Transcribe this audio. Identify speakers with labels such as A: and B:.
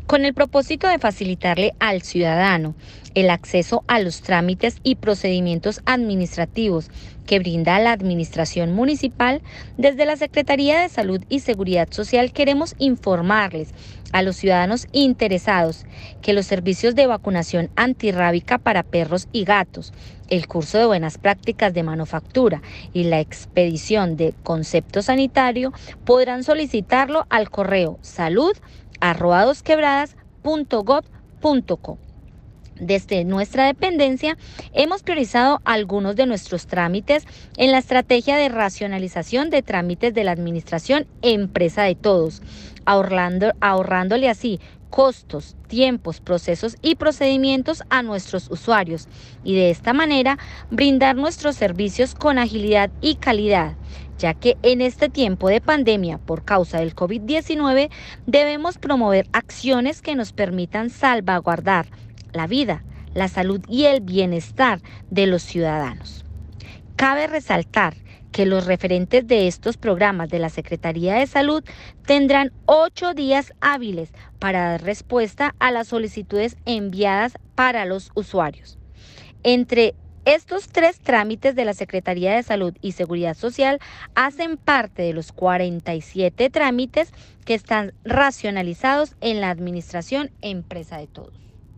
A: Con el propósito de facilitarle al ciudadano el acceso a los trámites y procedimientos administrativos que brinda la Administración Municipal, desde la Secretaría de Salud y Seguridad Social queremos informarles a los ciudadanos interesados que los servicios de vacunación antirrábica para perros y gatos, el curso de buenas prácticas de manufactura y la expedición de concepto sanitario podrán solicitarlo al correo salud@dosquebradas.gov.co. Desde nuestra dependencia hemos priorizado algunos de nuestros trámites en la estrategia de racionalización de trámites de la Administración Empresa de Todos, ahorrándole así costos, tiempos, procesos y procedimientos a nuestros usuarios y de esta manera brindar nuestros servicios con agilidad y calidad, ya que en este tiempo de pandemia por causa del COVID-19 debemos promover acciones que nos permitan salvaguardar la vida, la salud y el bienestar de los ciudadanos. Cabe resaltar que los referentes de estos programas de la Secretaría de Salud tendrán 8 días hábiles para dar respuesta a las solicitudes enviadas para los usuarios. Entre estos 3 trámites de la Secretaría de Salud y Seguridad Social hacen parte de los 47 trámites que están racionalizados en la Administración Empresa de Todos.